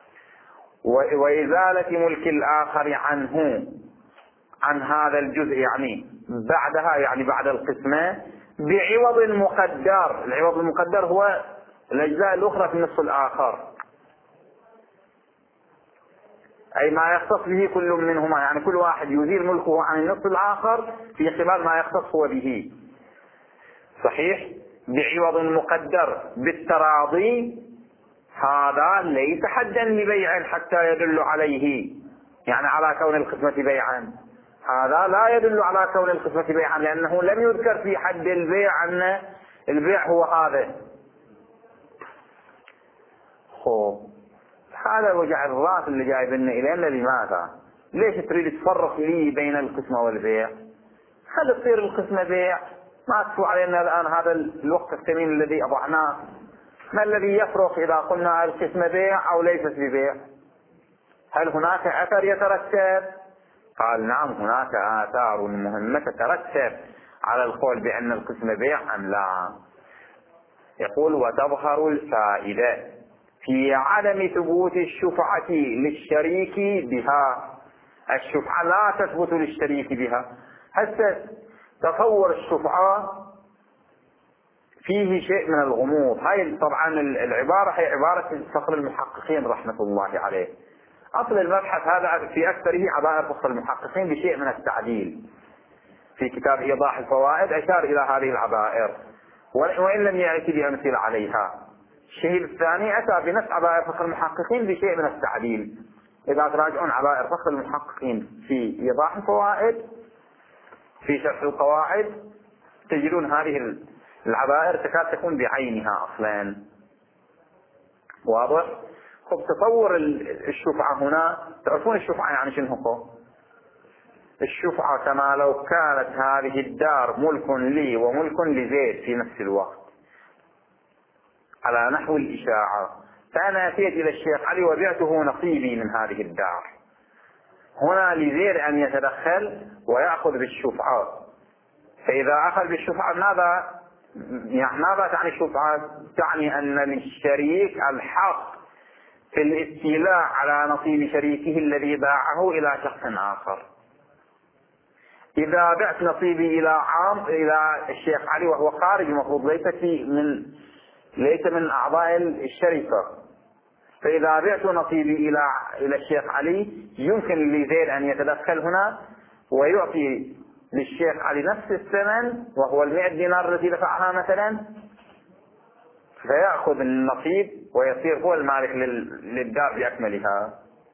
وإزالة ملك الآخر عنه عن هذا الجزء، يعني بعدها، يعني بعد القسمة، بعوض مقدر. العوض المقدر هو الأجزاء الأخرى في النصف الآخر، أي ما يختص به كل منهما، يعني كل واحد يزيل ملكه عن النصف الآخر في قبال ما يختص هو به. صحيح؟ بعوض مقدر بالتراضي، هذا ليس حدا لبيع حتى يدل عليه، يعني على كون القسمة بيعا. هذا لا يدل على كون القسمة بيعا، لأنه لم يذكر في حد البيع أن البيع هو هذا. خوف، هذا وجع الراس اللي جايبنا إلينا. لماذا؟ ليش تريد تفرق لي بين القسمة والبيع؟ خلي تصير القسمة بيع، ما تفو علينا الآن هذا الوقت الثمين الذي أضعناه. ما الذي يفرق إذا قلنا القسمة بيع أو ليست ببيع؟ هل هناك أثر يترتب؟ قال نعم، هناك آثار مهمة تترتب على القول بأن القسمة بيع أم لا. يقول وتظهر الفائدة في عدم ثبوت الشفعة للشريك بها. الشفعة لا تثبت للشريك بها. هسه تصور الشفعة فيه شيء من الغموض. هاي طبعا العبارة هي عبارة فخر المحققين رحمة الله عليه. أصل المبحث هذا في أكثره عبارة فخر المحققين بشيء من التعديل. في كتاب إيضاح الفوائد أشار إلى هذه العبائر وإن لم يأتي بأمثلة عليها. الشهيد الثاني أتى بنفس عبائر فخر المحققين بشيء من التعديل. إذا تراجعون عبائر فخر المحققين في إيضاح الفوائد في شرح القواعد تجدون هذه العبائر تكاد تكون بعينها أصلا. واضح؟ خب، تصور الشفعة هنا. تعرفون الشفعة يعني شنو هو؟ الشفعة كما لو كانت هذه الدار ملك لي وملك لزيد في نفس الوقت على نحو الإشاعة، فأنا أتيت إلى الشيخ علي وبعته نصيبي من هذه الدار. هنا لزيد أن يتدخل ويأخذ بالشفعة. فإذا أخذ بالشفعة ماذا تعني الشفعة؟ تعني أن للشريك الحق في الاستيلاء على نصيب شريكه الذي باعه إلى شخص آخر. إذا بعت نصيبي إلى الشيخ علي وهو خارج، المفروض ليس من أعضاء الشركة، فإذا بعت نصيبي إلى الشيخ علي يمكن لزيد أن يتدخل هنا ويعطي للشيخ علي نفس الثمن وهو 100 دينار التي دفعها مثلا، فيأخذ النصيب ويصير هو المالك للدار بأكملها.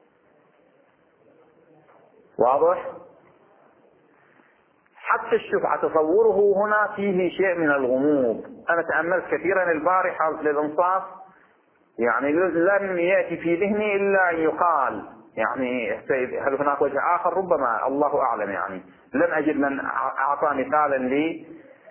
واضح؟ حتى الشفعة تصوره هنا فيه شيء من الغموض. أنا تأملت كثيرا البارحة للإنصاف، يعني لم يأتي في ذهني إلا أن يقال يعني هل هناك وجه آخر؟ ربما، الله أعلم. يعني لم أجد من أعطى مثالا لي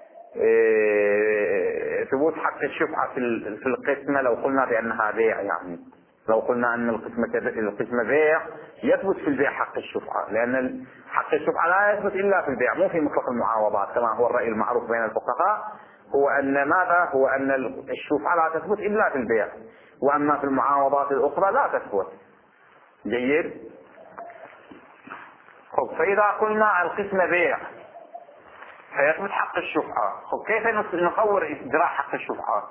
ثبوت حق الشفعة في القسمة لو قلنا بأنها بيع. يعني لو قلنا أن القسمة بيع يثبت في البيع حق الشفعة، لأن حق الشفعة لا يثبت إلا في البيع، مو في مطلق المعاوضات كما هو الرأي المعروف بين الفقهاء. هو أن الشفعة لا تثبت إلا في البيع، وأما في المعاوضات الأخرى لا تثبت. جيد؟ خب، فإذا قلنا القسمة بيع فيثبت حق الشفعة. خب، كيف نصور إجراء حق الشفعة؟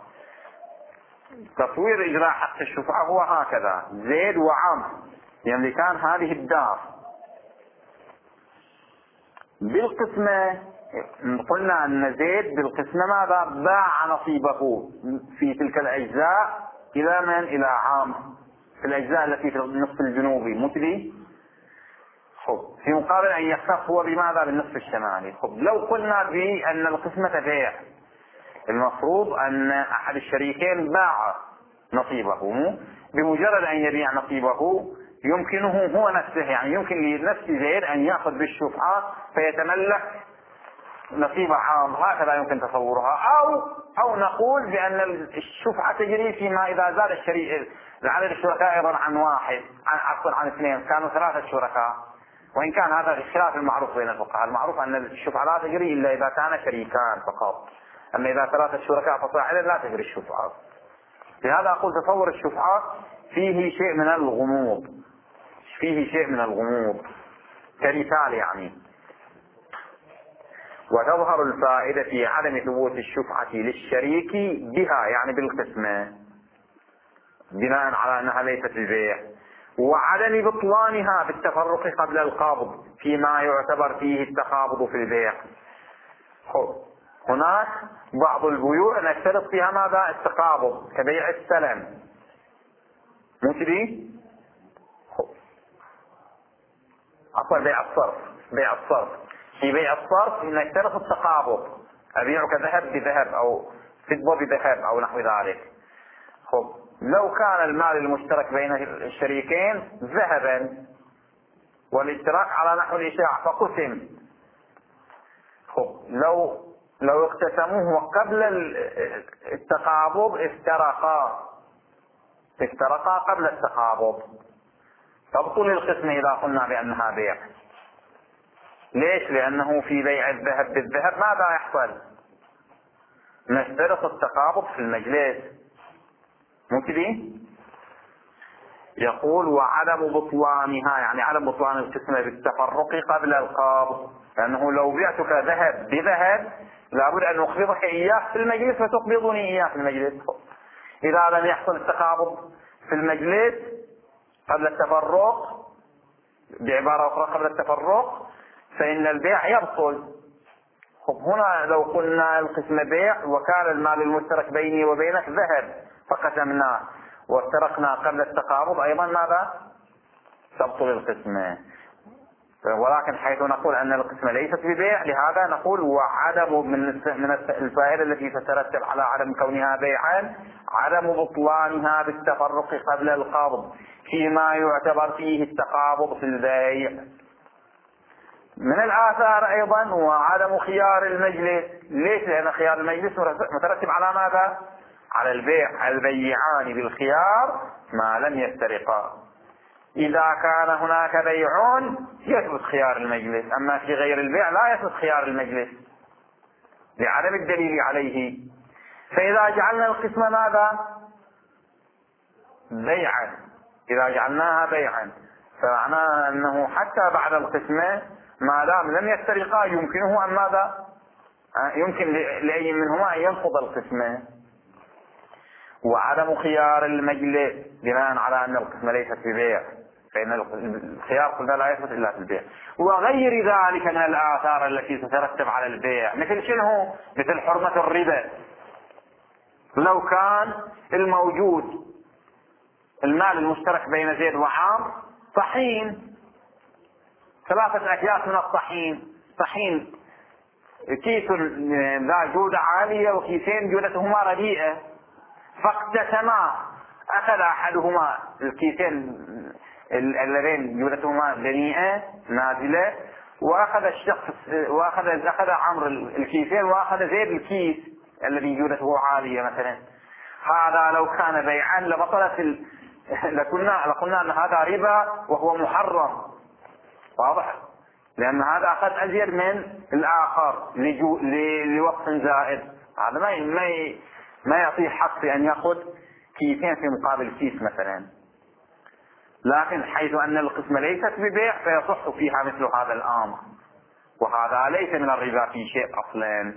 تصوير إجراء حق الشفعة هو هكذا: زيد وعمر يملكان هذه الدار. بالقسمة قلنا أن زيد بالقسمة ماذا؟ باع نصيبه في تلك الأجزاء إلى من؟ إلى عامر في الأجزاء التي في النصف الجنوبي مثلي. في مقابل أن يختص هو بماذا؟ بالنصف الشمالي. لو قلنا بأن القسمة بيع، المفروض أن أحد الشريكين باع نصيبه، بمجرد أن يبيع نصيبه يمكنه هو نفسه، يعني يمكن لنفس زيد أن يأخذ بالشفعة فيتملك نصيب عام، هكذا يمكن تصورها. أو نقول بأن الشفعة تجري فيما إذا زاد عدد الشركاء أيضا عن واحد، عن اثنين، كانوا 3 شركاء، وإن كان هذا الخلاف المعروف بين الفقهاء، المعروف أن الشفعة لا تجري إلا إذا كان شريكان فقط، أما إذا 3 شركاء فصاعدا لا تجري الشفعة. لهذا أقول تصور الشفعة فيه شيء من الغموض، كمثال يعني. وتظهر الفائدة في عدم ثبوت الشفعة للشريك بها، يعني بالقسمة، بناء على أنها ليست البيع، وعدم بطلانها بالتفرق قبل القبض فيما يعتبر فيه التقابض في البيع. هناك بعض البيوع نشترط فيها ماذا؟ التقابض، كبيع السلم مثلي، بيع الصرف. في بيع الصرف نشترط التقابض، أبيعك ذهب بذهب أو فضة بذهب أو نحو ذلك. لو كان المال المشترك بين الشريكين ذهبا والاشتراك على نحو الإشاع فقسم، لو اقتسموه قبل التقابض افترقا قبل التقابض، تبطل القسمة إذا قلنا بأنها بيع. ليش؟ لأنه في بيع الذهب بالذهب ماذا يحصل؟ نشترط التقابض في المجلس مثلي. يقول وعدم بطلانها، يعني عدم بطلان القسمة بالتفرق قبل القبض، لأنه لو بعتك ذهب بذهب لابد أن أقبضك إياه في المجلس فتقبضني إياه في المجلس. إذا لم يحصل التقابض في المجلس قبل التفرق، بعبارة أخرى قبل التفرق، فإن البيع يبطل. هنا لو قلنا القسم بيع وكان المال المشترك بيني وبينك ذهب فقسمناه وافترقنا قبل التقابض، أيضا ماذا؟ تبطل القسمة. ولكن حيث نقول أن القسمة ليست ببيع، لهذا نقول وعدم من الفائدة التي تترتب على عدم كونها بيعا عدم بطلانها بالتفرق قبل القبض فيما يعتبر فيه التقابض في البيع. من الآثار أيضا وعدم خيار المجلس. ليش؟ لأن خيار المجلس مترتب على ماذا؟ على البيع، البيعان بالخيار ما لم يفترقا. إذا كان هناك بيع يثبت خيار المجلس، أما في غير البيع لا يثبت خيار المجلس لعدم الدليل عليه. فإذا جعلنا القسمة ماذا؟ بيعا، إذا جعلناها بيعا فمعناه أنه حتى بعد القسمة ما دام لم يفترقا يمكنه أن ماذا؟ يمكن لأي منهما أن ينقض القسمة. وعدم خيار المجلس بناء على أن القسمة ليست ببيع، فإن الخيار قلنا لا يثبت إلا في البيع. وغير ذلك من الآثار التي تترتب على البيع، مثل شنو؟ مثل حرمة الربا. لو كان الموجود المال المشترك بين زيد وعامر طحين، 3 أكياس من الطحين، طحين كيس ذا جودة عالية وكيسين جودتهما رديئة، فاقتسما، أخذ أحدهما الكيسين اللذين جودتهما دنيئة نازلة، وأخذ أخذ عمرو الكيسين وأخذ زيد الكيس الذي جودته عالية مثلا. هذا لو كان بيعا لبطلت لقلنا أن هذا ربا وهو محرم، واضح؟ لأن هذا أخذ أزيد من الآخر لوقت زائد، هذا ما يعطيه حق في أن يأخذ كيسين في مقابل كيس مثلا. لكن حيث أن القسمة ليست ببيع فيصح فيها مثل هذا الأمر، وهذا ليس من الربا في شيء أصلا.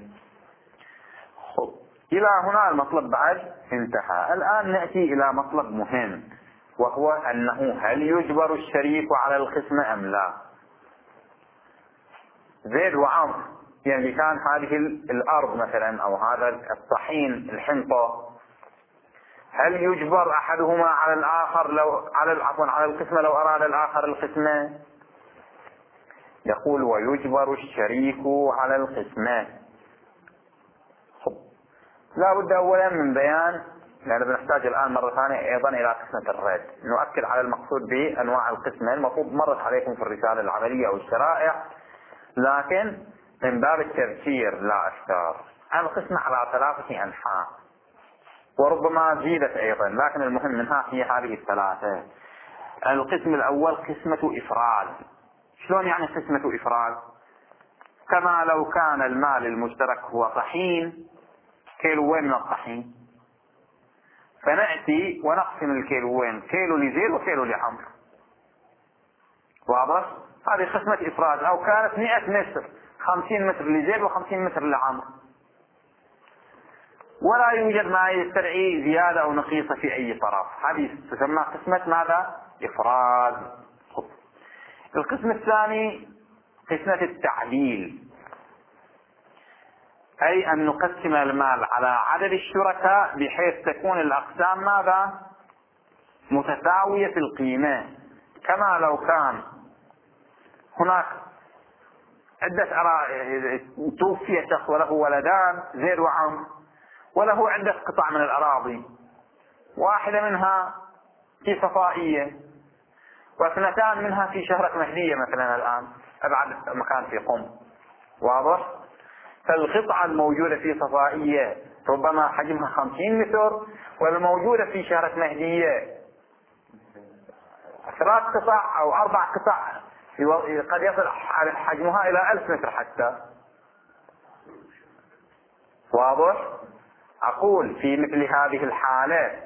إلى هنا المطلب بعد انتهى. الآن نأتي إلى مطلب مهم، وهو أنه هل يجبر الشريك على القسمة أم لا؟ زيد وعمر يعني كان هذه الأرض مثلا أو هذا الطحين الحنطة، هل يجبر أحدهما على الآخر على القسمة لو أراد الآخر القسمة؟ يقول ويجبر الشريك على القسمة. لا بد أولا من بيان، لأن بنحتاج الآن مرة ثانية أيضا إلى قسمة الرد، نؤكد على المقصود بأنواع القسمة. المفروض مرت عليكم في الرسالة العملية أو الشرائع، لكن من باب التذكير لا أكثر. القسمة على 3 أنحاء، وربما زيدت أيضا، لكن المهم منها هي هذه 3. القسم الأول قسمة إفراد. شلون يعني قسمة إفراد؟ كما لو كان المال المشترك هو طحين، كيلوين من الطحين، فنأتي ونقسم الكيلوين، كيلو لزيد وكيلو لعمر. واضح؟ هذه قسمة إفراد. أو كانت 100 متر، 50 متر لزيد و50 متر لعمر، ولا يوجد ما يستدعي زيادة أو نقيصة في أي طرف. هذه تسمى قسمة ماذا؟ إفراد. القسم الثاني قسمة التعديل، أي أن نقسم المال على عدد الشركاء بحيث تكون الأقسام ماذا؟ متساوية في القيمة. كما لو كان هناك توفي شخص وله ولدان زيد وعمر، وله عدة قطع من الأراضي، واحدة منها في صفائية، واثنتان منها في شهرة مهدية مثلا الآن أبعد مكان في قم. واضح؟ فالقطعة الموجودة في صفائية ربما حجمها 50 متر، والموجودة في شهرة مهدية 3 قطع أو 4 قطع، قد يصل حجمها إلى 1000 متر حتى. واضح؟ أقول في مثل هذه الحالة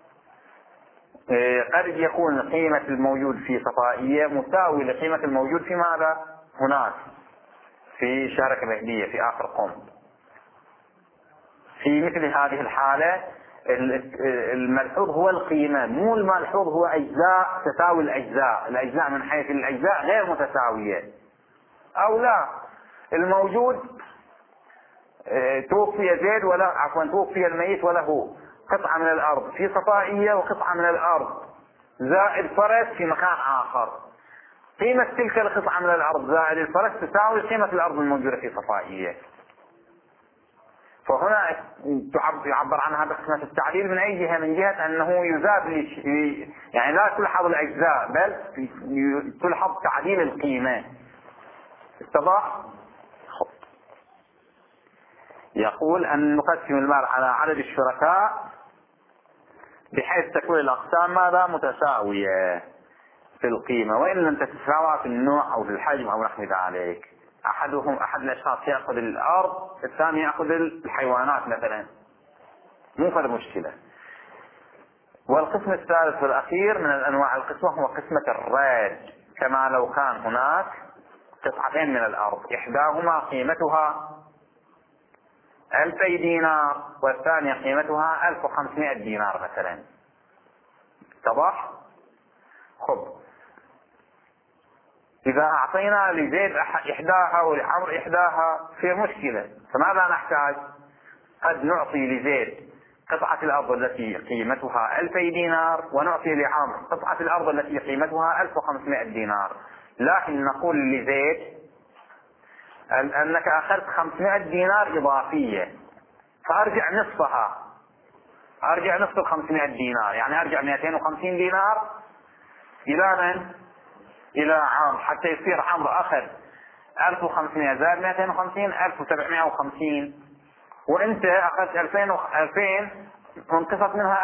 قد يكون قيمة الموجود في صفائية مساوي لقيمة الموجود في ماذا؟ هناك في شهرة مهدية في آخر قم. في مثل هذه الحالة الملحوظ هو القيمة، مو الملحوظ هو أجزاء تساوي الأجزاء من حيث الأجزاء غير متساوية. أو لا، الموجود توفي زيد توفي الميت وله قطعة من الأرض في صفائية وقطعة من الأرض زائد فرس في مكان آخر، قيمة تلك القطعة من الأرض زائد الفرس تساوي قيمة الأرض الموجودة في صفائية. فهنا يعبر عنها بقسمة التعديل من أي جهة؟ من جهة أنه يزاد يعني لا تلحظ الأجزاء بل تلحظ تعديل القيمة. اتضح؟ يقول أن نقسم المال على عدد الشركاء بحيث تكون الأقسام ماذا؟ متساوية في القيمة، وإن لم تتساوى في النوع أو في الحجم أو نحو ذلك. أحد الأشخاص يأخذ الأرض، الثاني يأخذ الحيوانات مثلا، مو فد مشكلة. والقسم الثالث والأخير من الأنواع القسمة هو قسمة الراد. كما لو كان هناك قطعتين من الأرض، إحداهما قيمتها 2000 دينار والثانية قيمتها 1500 دينار مثلا. اتضح؟ خب، إذا أعطينا لزيد إحداها ولعمر إحداها في مشكلة، فماذا نحتاج؟ قد نعطي لزيد قطعة الأرض التي قيمتها 2000 دينار، ونعطي لعمر قطعة الأرض التي قيمتها 1500 دينار. لكن نقول لزيد أنك أخذت 500 دينار إضافية، فأرجع نصفها، أرجع نصف 500 دينار، يعني أرجع 250 دينار إلى من؟ إلى عمرو، حتى يصير عمرو أخذ 1500 زائد 250 1750، وأنت أخذت 2000 انقصت منها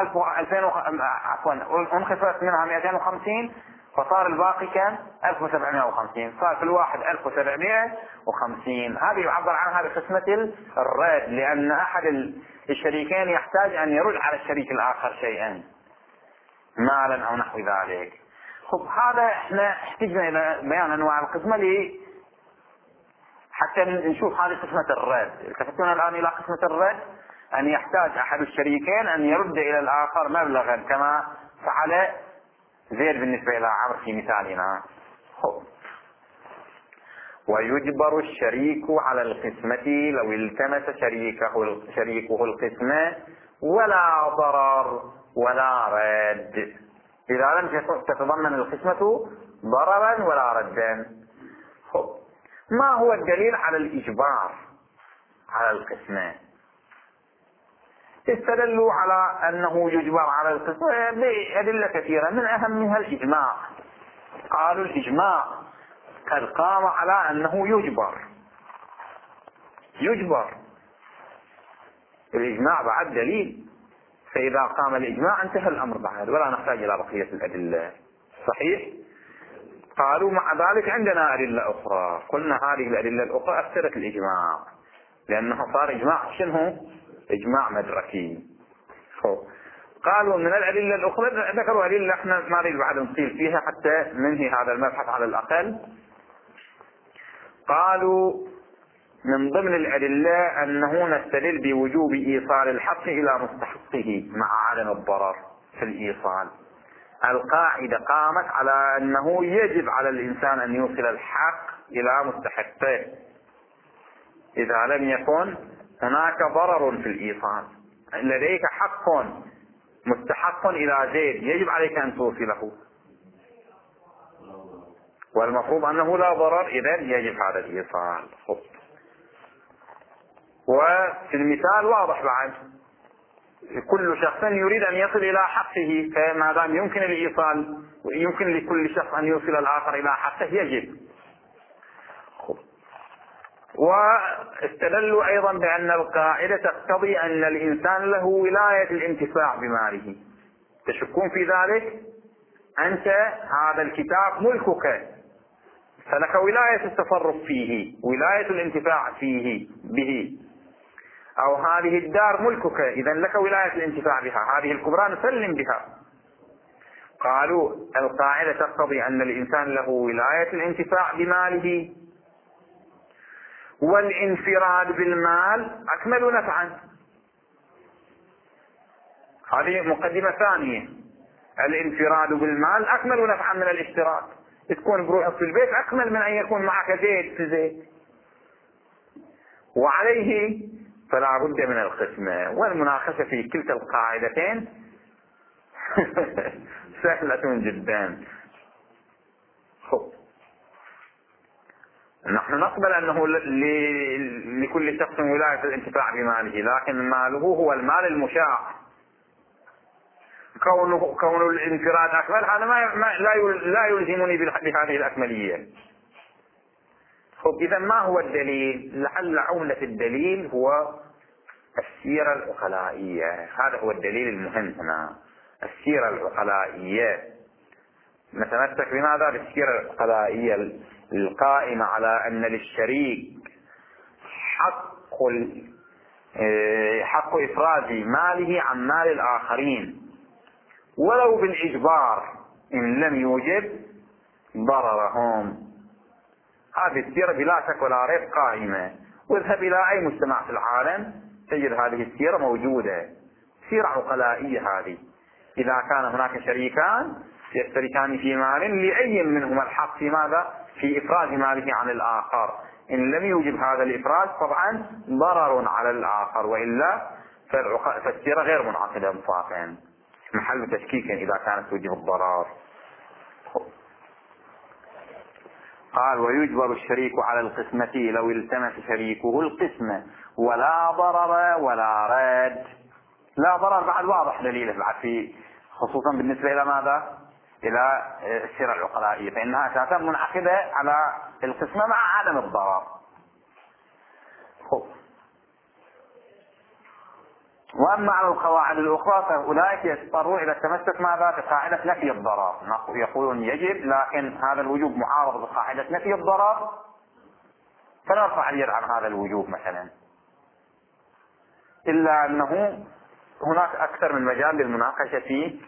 انقصت منها 250، فصار الباقي كان 1750، صار في الواحد 1750. هذه يعبر عنها بقسمة الرد، لأن أحد الشريكين يحتاج أن يرد على الشريك الآخر شيئا مالا أو نحو ذلك. خب، هذا احنا احتجنا إلى بيان أنواع القسمة حتى نشوف هذه قسمة الرد. التفتون الآن إلى قسمة الرد أن يحتاج أحد الشريكين أن يرد إلى الآخر مبلغا كما فعل زيد بالنسبة إلى عمرو في مثالنا. ويجبر الشريك على القسمة لو التمس شريكه القسمة ولا ضرر ولا رد، إذا لم تتضمن القسمة ضررا ولا ردا. ما هو الدليل على الإجبار على القسمة؟ استدلوا على أنه يجبر على القسمة بأدلة كثيرة، من أهمها الإجماع. قالوا الإجماع قد قام على أنه يجبر. الإجماع بعد دليل، فإذا قام الإجماع انتهى الأمر بعد ولا نحتاج إلى بقية الأدلة. صحيح؟ قالوا مع ذلك عندنا أدلة أخرى، قلنا هذه الأدلة الأخرى أفسدت الإجماع، لأنه صار إجماع شنو؟ إجماع مدركي. قالوا من الأدلة الأخرى ذكروا أدلة احنا ما نريد بعد نطيل فيها حتى ننهي هذا المبحث على الأقل. قالوا من ضمن الأدلة أنه نستدل بوجوب إيصال الحق إلى مستحقه مع عدم الضرر في الإيصال. القاعدة قامت على أنه يجب على الإنسان أن يوصل الحق إلى مستحقه إذا لم يكن هناك ضرر في الإيصال. لديك حق مستحق إلى زيد، يجب عليك أن توصله، والمفروض أنه لا ضرر، إذن يجب هذا الإيصال. وفي المثال واضح بعد، كل شخص يريد أن يصل إلى حقه، فما دام يمكن الإيصال ويمكن لكل شخص أن يوصل الآخر إلى حقه يجب. واستدلوا أيضا بأن القاعدة تقتضي أن الإنسان له ولاية الانتفاع بماله. تشكون في ذلك؟ أنت هذا الكتاب ملكك، فلك ولاية التصرف فيه، ولاية الانتفاع فيه به. أو هذه الدار ملكك، إذا لك ولاية الانتفاع بها، هذه الكبرى نسلم بها. قالوا القاعدة تقتضي أن الإنسان له ولاية الانتفاع بماله، والانفراد بالمال أكمل نفعا. هذه مقدمة ثانية، الانفراد بالمال أكمل نفعا من الاشتراك. تكون بروحك في البيت أكمل من أن يكون معك زيد في زيد. وعليه فلا بد من القسمة، والمناقشة في كلتا القاعدتين سهلة جدا. نحن نقبل أنه لكل شخص ولاية الانتفاع بماله، لكن ماله هو المال المشاع. كون الانفراد أكمل هذا لا يلزمني بهذه الأكملية. إذا ما هو الدليل؟ لعل عملة الدليل هو السيرة العقلائية. هذا هو الدليل المهم هنا، السيرة العقلائية. نتمسك بماذا؟ بالسيرة العقلائية القائمة على أن للشريك حق إفراز ماله عن مال الآخرين ولو بالإجبار إن لم يوجب ضررهم. هذه السيرة بلا شك ولا ريب قائمة، واذهب إلى أي مجتمع في العالم تجد هذه السيرة موجودة، سيرة عقلائية هذه. إذا كان هناك شريكان يشتركان في مال، لأي منهما الحق في ماذا؟ في إفراز ماله عن الآخر. إن لم يوجب هذا الإفراز طبعا ضرر على الآخر، وإلا فالسيرة غير منعقدة مطلقا، محل تشكيك إذا كانت توجب الضرر. قال ويجبر الشريك على القسمة لو التمس شريكه القسمة ولا ضرر ولا رد. لا ضرر بعد واضح دليله بعد، في خصوصا بالنسبة إلى ماذا؟ إلى السيرة العقلائية، فإنها أساسا منعقدة على القسمة مع عدم الضرر. وأما على القواعد الأخرى فأولئك يضطرون إلى التمسك ماذا؟ بقاعدة نفي الضرر، يقولون يجب، لكن هذا الوجوب معارض بقاعدة نفي الضرر، فنرفع اليد عن هذا الوجوب مثلا، إلا أنه هناك أكثر من مجال للمناقشة في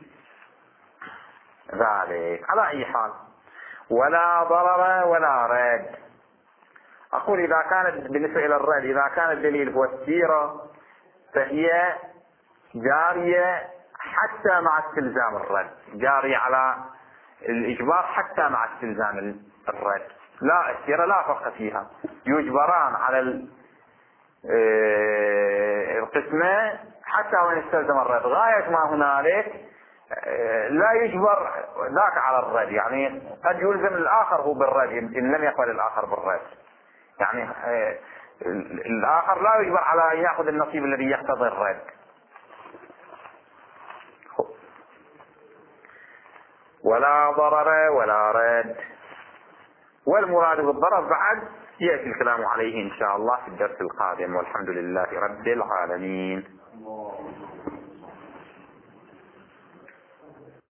ذلك. على أي حال ولا ضرر ولا رد. أقول إذا كانت بالنسبة إلى الرد، إذا كان الدليل هو السيرة فهي جارية حتى مع استلزام الرد، جارية على الإجبار حتى مع استلزام الرد. لا، السيرة لا فرق فيها، يجبران على القسمة حتى وإن استلزم الرد. غاية ما هنالك لا يجبر ذاك على الرد، يعني قد يلزم الآخر هو بالرد إن لم يقبل الآخر بالرد. يعني الآخر لا يجبر على أن يأخذ النصيب الذي يقتضي الرد. ولا ضرر ولا رد. والمراد بالضرر بعد يأتي الكلام عليه إن شاء الله في الدرس القادم، والحمد لله رب العالمين.